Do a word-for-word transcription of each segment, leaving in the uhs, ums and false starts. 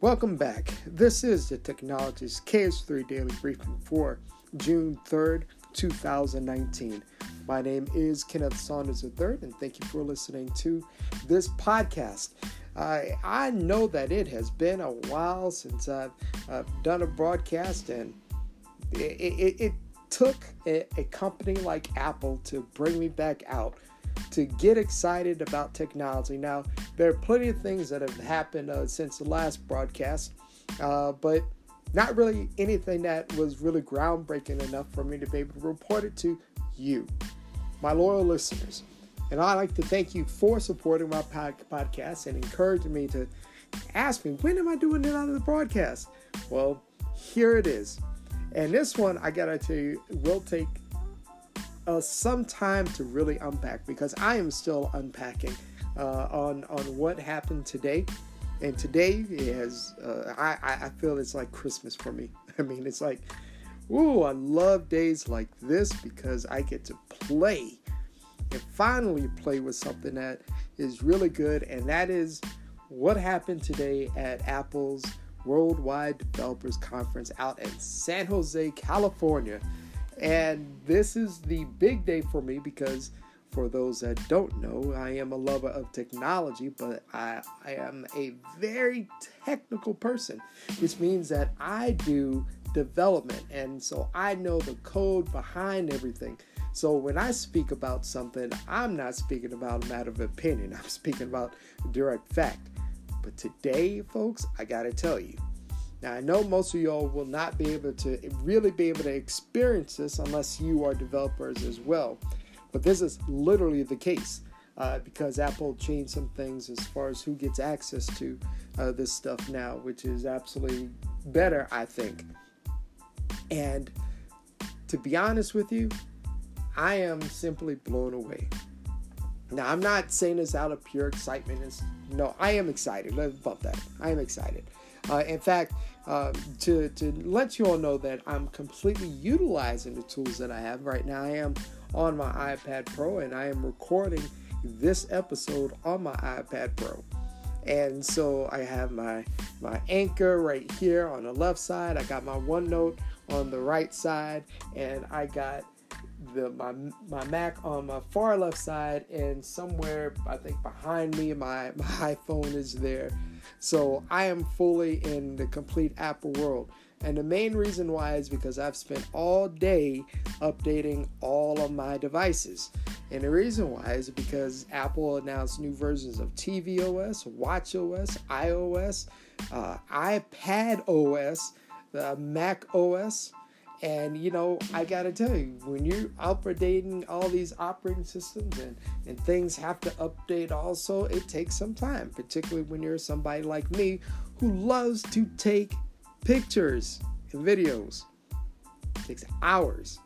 Welcome back. This is the Technologist K S three Daily Briefing for June third, twenty nineteen. My name is Kenneth Saunders the third, and thank you for listening to this podcast. Uh, I know that it has been a while since I've uh, done a broadcast, and it, it, it took a, a company like Apple to bring me back out to get excited about technology. Now, there are plenty of things that have happened uh, since the last broadcast, uh, but not really anything that was really groundbreaking enough for me to be able to report it to you, my loyal listeners. And I'd like to thank you for supporting my pod- podcast and encouraging me to ask me, when am I doing it on the broadcast? Well, here it is. And this one, I gotta tell you, will take Uh, some time to really unpack, because I am still unpacking uh, on on what happened today. And today is uh, I I feel it's like Christmas for me. I mean, it's like, ooh, I love days like this because I get to play and finally play with something that is really good, and that is what happened today at Apple's Worldwide Developers Conference out in San Jose, California. And this is the big day for me because, for those that don't know, I am a lover of technology, but I, I am a very technical person, which means that I do development, and so I know the code behind everything. So when I speak about something, I'm not speaking about a matter of opinion. I'm speaking about direct fact. But today, folks, I gotta tell you, now, I know most of y'all will not be able to really be able to experience this unless you are developers as well. But this is literally the case uh, because Apple changed some things as far as who gets access to uh, this stuff now, which is absolutely better, I think. And to be honest with you, I am simply blown away. Now, I'm not saying this out of pure excitement. It's, no, I am excited. Let's bump that. I am excited. Uh, in fact, uh, to, to let you all know that I'm completely utilizing the tools that I have right now. I am on my iPad Pro, and I am recording this episode on my iPad Pro. And so I have my, my Anchor right here on the left side. I got my OneNote on the right side, and I got the my my Mac on my far left side, and somewhere I think behind me my, my iPhone is there. So I am fully in the complete Apple world. And the main reason why is because I've spent all day updating all of my devices. And the reason why is because Apple announced new versions of tvOS, watchOS, iOS, uh, iPadOS, uh, macOS. And, you know, I got to tell you, when you're updating all these operating systems and, and things have to update also, it takes some time, particularly when you're somebody like me who loves to take pictures and videos. It takes hours.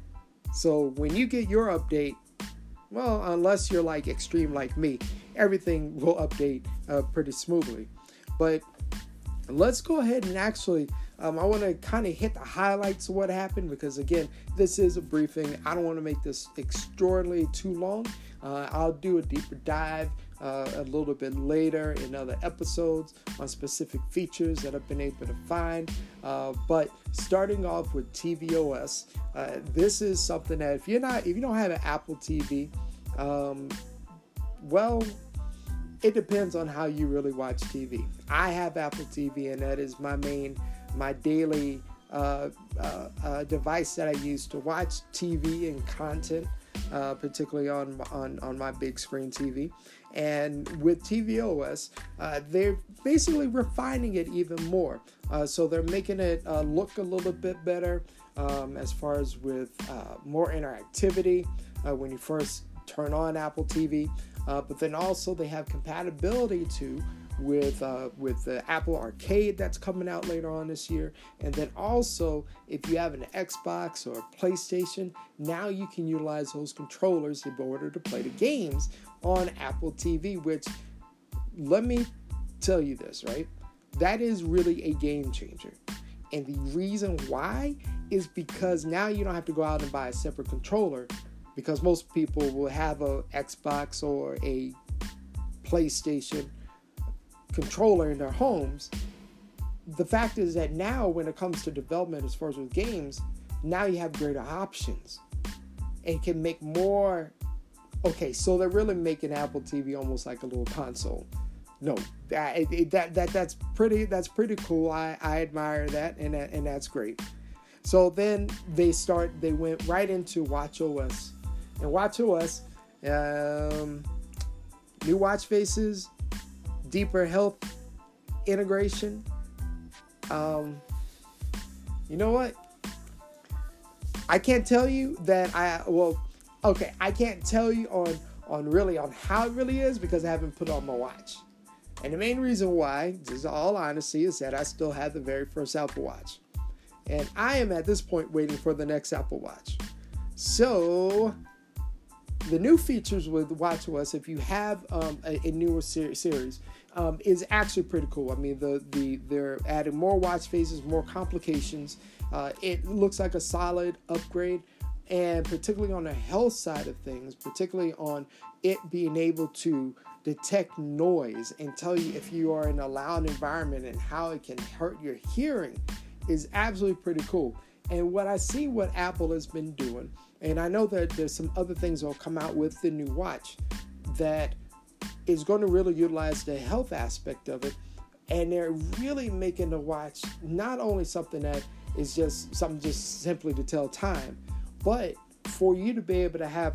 So when you get your update, well, unless you're like extreme like me, everything will update uh, pretty smoothly. But let's go ahead and actually Um, I want to kind of hit the highlights of what happened because, again, this is a briefing. I don't want to make this extraordinarily too long. Uh, I'll do a deeper dive uh, a little bit later in other episodes on specific features that I've been able to find. Uh, but starting off with tvOS, uh, this is something that if you're not, if you don't have an Apple T V, um, well, it depends on how you really watch T V. I have Apple T V, and that is my main my daily uh, uh, uh, device that I use to watch T V and content, uh, particularly on, on, on my big screen T V. And with tvOS, uh, they're basically refining it even more. Uh, so they're making it uh, look a little bit better um, as far as with uh, more interactivity uh, when you first turn on Apple T V. Uh, but then also they have compatibility to with uh, with the Apple Arcade that's coming out later on this year. And then also, if you have an Xbox or a PlayStation, now you can utilize those controllers in order to play the games on Apple T V, which, let me tell you this, right? That is really a game changer. And the reason why is because now you don't have to go out and buy a separate controller, because most people will have a Xbox or a PlayStation controller in their homes, the fact is that now when it comes to development as far as with games, now you have greater options and can make more. Okay, so they're really making Apple T V almost like a little console. No, that that, that that's pretty that's pretty cool. I, I admire that, and and that's great. So then they start they went right into watchOS. And watchOS, um, new watch faces, deeper health integration. Um, you know what? I can't tell you that I, well, okay, I can't tell you on, on really on how it really is because I haven't put on my watch. And the main reason why, just all honesty, is that I still have the very first Apple Watch. And I am at this point waiting for the next Apple Watch. So the new features with watchOS, if you have um, a, a newer ser- series, um, is actually pretty cool. I mean, the the they're adding more watch faces, more complications. Uh, it looks like a solid upgrade, and particularly on the health side of things, particularly on it being able to detect noise and tell you if you are in a loud environment and how it can hurt your hearing, is absolutely pretty cool. And what I see what Apple has been doing, and I know that there's some other things that will come out with the new watch that is going to really utilize the health aspect of it. And they're really making the watch not only something that is just something just simply to tell time, but for you to be able to have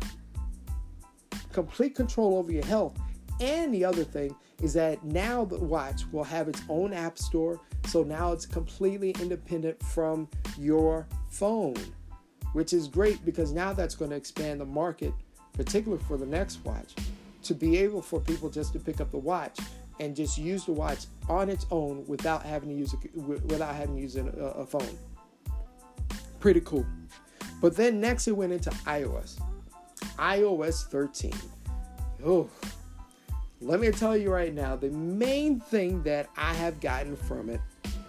complete control over your health. And the other thing is that now the watch will have its own app store. So now it's completely independent from your phone, which is great because now that's going to expand the market, particularly for the next watch, to be able for people just to pick up the watch and just use the watch on its own without having to use a, without having to use a, a phone. Pretty cool. But then next it went into iOS. iOS thirteen. Oh, let me tell you right now, the main thing that I have gotten from it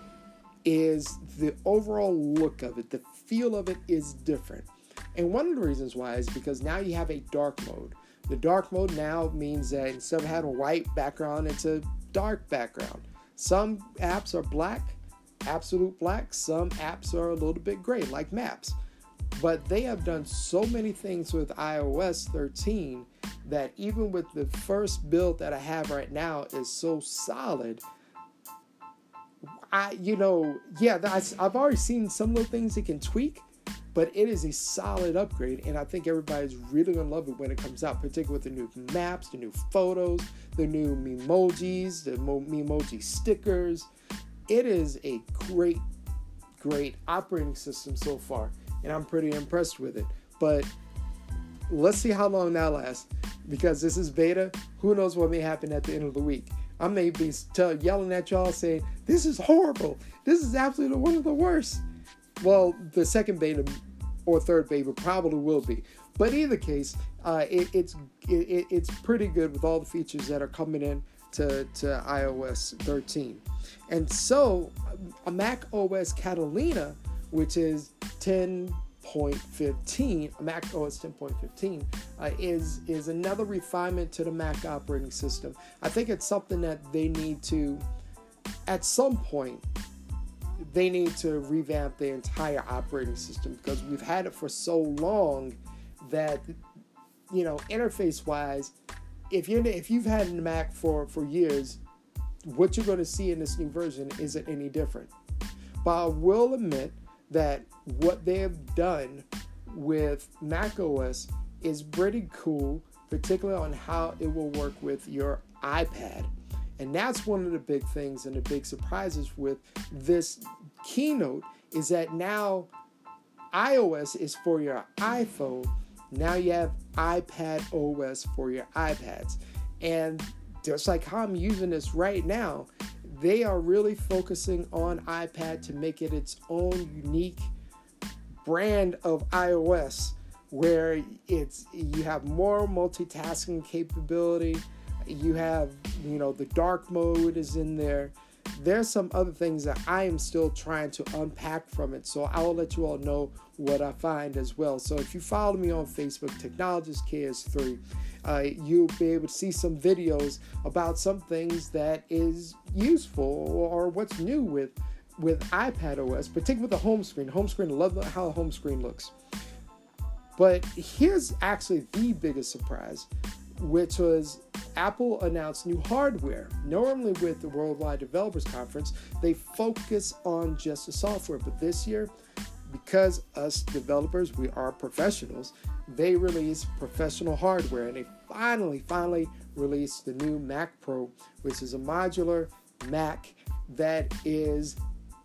is the overall look of it. The feel of it is different. And one of the reasons why is because now you have a dark mode. The dark mode now means that instead of having a white background, it's a dark background. Some apps are black, absolute black. Some apps are a little bit gray, like Maps. But they have done so many things with iOS thirteen that even with the first build that I have right now is so solid. I, you know, yeah, I've already seen some little things it can tweak, but it is a solid upgrade, and I think everybody's really gonna love it when it comes out, particularly with the new maps, the new photos, the new Memojis, the Memoji stickers. It is a great, great operating system so far, and I'm pretty impressed with it. But let's see how long that lasts, because this is beta. Who knows what may happen at the end of the week? I may be tell, yelling at y'all saying, this is horrible. This is absolutely one of the worst. Well, the second beta or third beta probably will be. But in either case, uh, it, it's it, it's pretty good with all the features that are coming in to, to iOS thirteen. And so, a Mac O S Catalina, which is ten point fifteen, Mac O S ten point fifteen, uh, is is another refinement to the Mac operating system. I think it's something that they need to, at some point, they need to revamp the entire operating system, because we've had it for so long that, you know, interface-wise, if you're if you've had a Mac for for years, what you're going to see in this new version isn't any different. But I will admit that what they have done with macOS is pretty cool, particularly on how it will work with your iPad. And that's one of the big things and the big surprises with this keynote, is that now iOS is for your iPhone. Now you have iPad O S for your iPads. And just like how I'm using this right now, they are really focusing on iPad to make it its own unique brand of iOS, where it's you have more multitasking capability. You have, you know, the dark mode is in there. There's some other things that I am still trying to unpack from it, so I will let you all know what I find as well. So if you follow me on Facebook, Technologist K S three, uh, you'll be able to see some videos about some things that is useful or what's new with with iPadOS, particularly with the home screen. Home screen, I love how the home screen looks. But here's actually the biggest surprise, which was Apple announced new hardware. Normally with the Worldwide Developers Conference, they focus on just the software. But this year, because us developers, we are professionals, they released professional hardware. And they finally, finally released the new Mac Pro, which is a modular Mac that is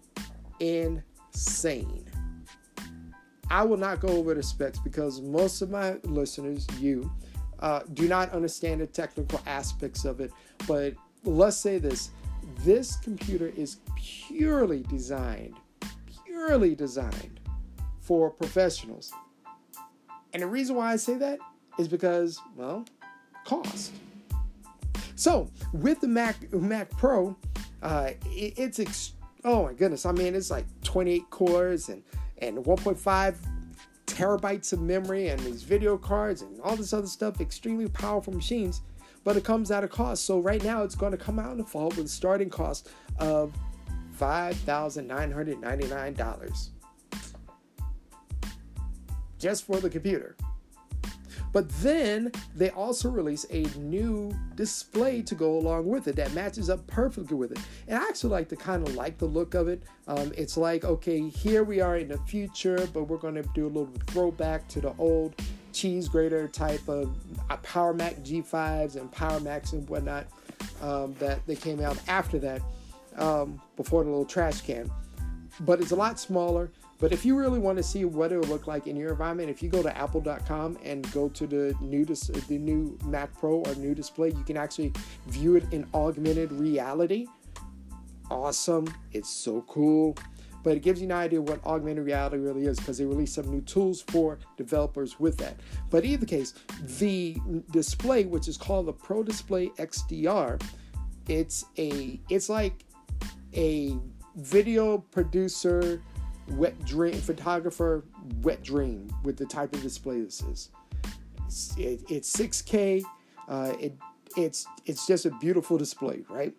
insane. I will not go over the specs because most of my listeners, you, uh, do not understand the technical aspects of it. But let's say this, this computer is purely designed, purely designed for professionals. And the reason why I say that is because, well, cost. So with the Mac Mac Pro, uh, it, it's, ex- oh my goodness, I mean, it's like twenty-eight cores and and one point five terabytes of memory and these video cards and all this other stuff, extremely powerful machines, but it comes at a cost. So right now it's going to come out in the fall with a starting cost of five thousand nine hundred ninety-nine dollars just for the computer. But then they also release a new display to go along with it that matches up perfectly with it. And I actually like to kind of like the look of it. Um, it's like, okay, here we are in the future, but we're going to do a little throwback to the old cheese grater type of Power Mac G fives and Power Macs and whatnot um, that they came out after that, um, before the little trash can. But it's a lot smaller. But if you really want to see what it will look like in your environment, if you go to apple dot com and go to the new dis- the new Mac Pro or new display, you can actually view it in augmented reality. Awesome. It's so cool. But it gives you an idea what augmented reality really is because they released some new tools for developers with that. But in either case, the display, which is called the Pro Display X D R, it's a it's like a video producer wet dream, photographer wet dream with the type of display this is. It's, it, it's six K. Uh, it it's it's just a beautiful display, right?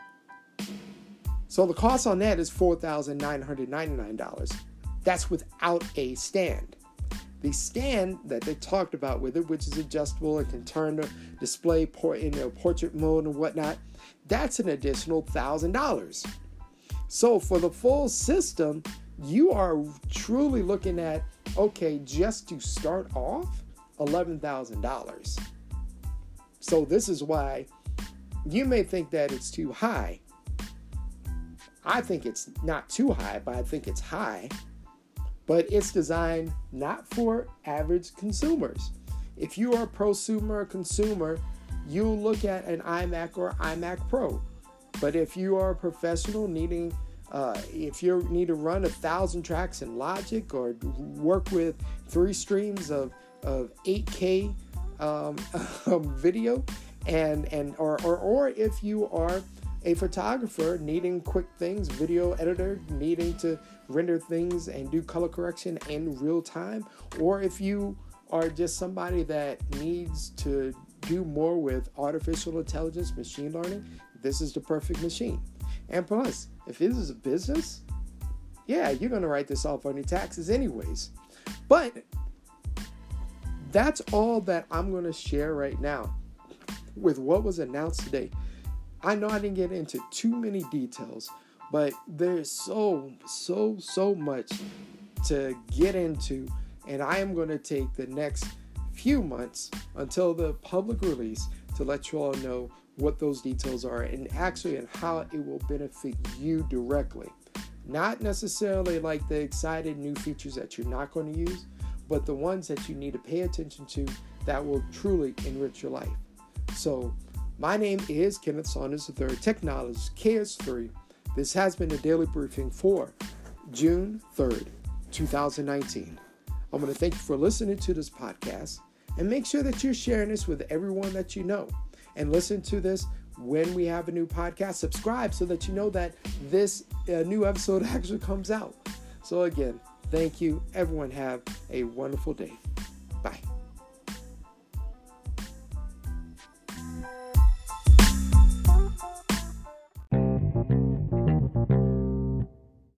So the cost on that is four thousand nine hundred ninety-nine dollars. That's without a stand. The stand that they talked about with it, which is adjustable and can turn the display port in a portrait mode and whatnot, that's an additional one thousand dollars. So for the full system, you are truly looking at, okay, just to start off, eleven thousand dollars. So this is why you may think that it's too high. I think it's not too high, but I think it's high. But it's designed not for average consumers. If you are a prosumer consumer, you'll look at an iMac or iMac Pro. But if you are a professional needing Uh, if you need to run a thousand tracks in Logic or work with three streams of, of eight K um, video, and and or, or or if you are a photographer needing quick things, video editor needing to render things and do color correction in real time, or if you are just somebody that needs to do more with artificial intelligence, machine learning, this is the perfect machine. And plus, if this is a business, yeah, you're going to write this off on your taxes anyways. But that's all that I'm going to share right now with what was announced today. I know I didn't get into too many details, but there's so, so, so much to get into. And I am going to take the next few months until the public release to let you all know what those details are and actually and how it will benefit you directly. Not necessarily like the excited new features that you're not going to use, but the ones that you need to pay attention to that will truly enrich your life. So my name is Kenneth Saunders the third, Technologist K S three. This has been the Daily Briefing for June third, twenty nineteen. I'm going to thank you for listening to this podcast and make sure that you're sharing this with everyone that you know. And listen to this when we have a new podcast. Subscribe so that you know that this uh, new episode actually comes out. So again, thank you. Everyone have a wonderful day.